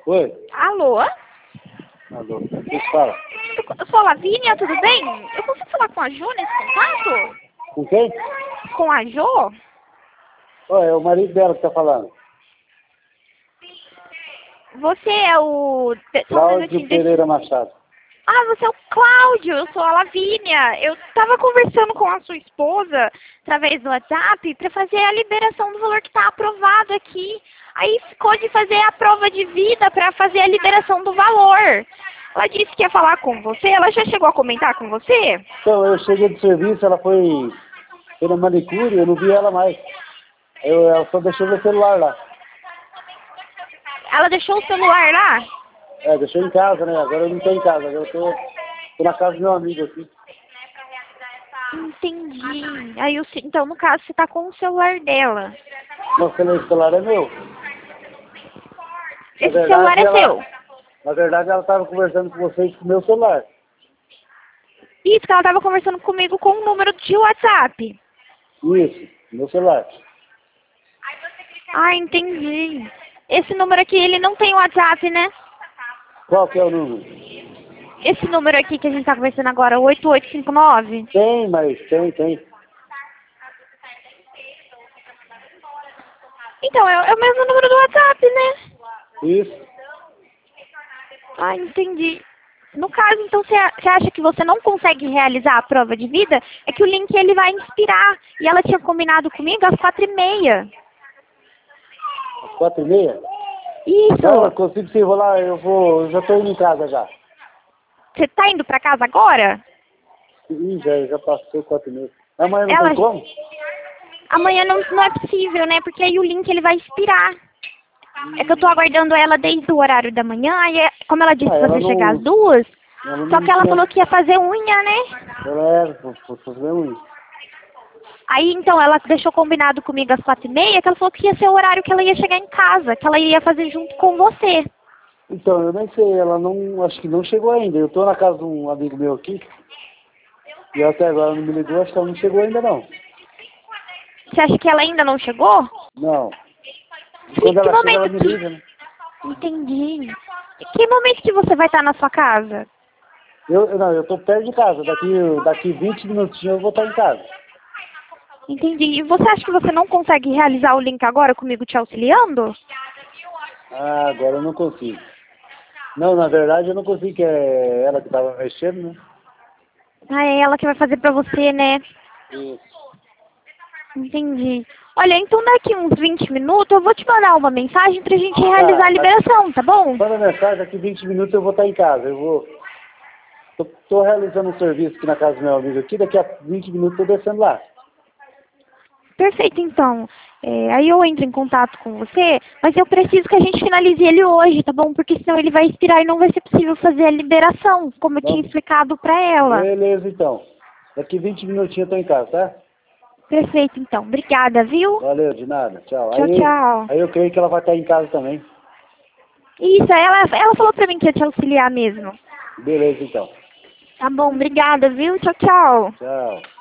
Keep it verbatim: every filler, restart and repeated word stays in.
Oi? Alô? Alô? O que você fala? Eu sou a Lavínia, tudo bem? Eu consigo falar com a Jo nesse contato? Com quem? Com a Jo? Oi, é o marido dela que tá falando. Você é o... Só um Cláudio minutinho, deixa- Pereira Machado. Ah, você é o Cláudio, eu sou a Lavínia. Eu tava conversando com a sua esposa através do WhatsApp para fazer a liberação do valor que tá aprovado aqui. Aí ficou de fazer a prova de vida para fazer a liberação do valor. Ela disse que ia falar com você. Ela já chegou a comentar com você? Então, eu cheguei do serviço, ela foi, foi na manicure, eu não vi ela mais. Eu, ela só deixou meu celular lá. Ela deixou o celular lá? É, deixou em casa, né? Agora eu não tô em casa, agora eu tô, tô na casa do meu amigo aqui. Entendi. Aí, o se- então, no caso, você tá com o celular dela. Não, o celular é meu. Esse verdade, celular é ela- seu? Na verdade, ela estava conversando com vocês com o meu celular. Isso, que ela tava conversando comigo com o número de WhatsApp. Isso, meu celular. Ah, entendi. Esse número aqui, ele não tem WhatsApp, né? Qual que é o número? Esse número aqui que a gente tá conversando agora, oito oito cinco nove. Tem, mas tem, tem. Então, é, é o mesmo número do WhatsApp, né? Isso. Ah, entendi. No caso, então, você a- você acha que você não consegue realizar a prova de vida? É que o link, ele vai expirar. E ela tinha combinado comigo às quatro e meia. Às quatro e meia? Isso. Não, eu consigo se enrolar, eu vou, eu já tô indo em casa já. Você tá indo pra casa agora? Ih, já, já passou quatro e meia. Amanhã não Ela... tem como? Amanhã não, não é possível, né? Porque aí o link, ele vai expirar. É que eu tô aguardando ela desde o horário da manhã, e é- como ela disse Ah, pra ela você não- chegar às duas, Ela não só que ela tinha- falou que ia fazer unha, né? Ela era, por fazer um. Aí então ela deixou combinado comigo às quatro e meia, que ela falou que ia ser o horário que ela ia chegar em casa, que ela ia fazer junto com você. Então, eu nem sei, ela não, acho que não chegou ainda. Eu tô na casa de um amigo meu aqui, e até agora não me ligou, acho que ela não chegou ainda não. Você acha que ela ainda não chegou? Não. Que, Quando que ela chega, ela momento me que... liga, né? Entendi. Que momento que você vai estar na sua casa? Eu, eu- não, eu tô perto de casa, daqui, daqui vinte minutinhos eu vou estar em casa. Entendi. E você acha que você não consegue realizar o link agora comigo te auxiliando? Ah, agora eu não consigo. Não, na verdade eu não consigo, que é ela que tava mexendo, né? Ah, é ela que vai fazer pra você, né? Isso. Entendi. Olha, então daqui uns vinte minutos eu vou te mandar uma mensagem pra gente realizar a liberação, tá bom? Manda mensagem, daqui vinte minutos eu vou estar em casa. Eu vou. Tô, tô realizando um serviço aqui na casa do meu amigo aqui, daqui a vinte minutos eu tô descendo lá. Perfeito, então. É, aí eu entro em contato com você, mas eu preciso que a gente finalize ele hoje, tá bom? Porque senão ele vai expirar e não vai ser possível fazer a liberação, como eu tinha Vamos. explicado pra ela. Beleza, então. Daqui vinte minutinhos eu tô em casa, tá? Perfeito, então. Obrigada, viu? Valeu, de nada. Tchau. Tchau, Aí, tchau. aí eu creio que ela vai estar em casa também. Isso, ela, ela falou pra mim que ia te auxiliar mesmo. Beleza, então. Tá bom, obrigada, viu? Tchau, tchau. Tchau.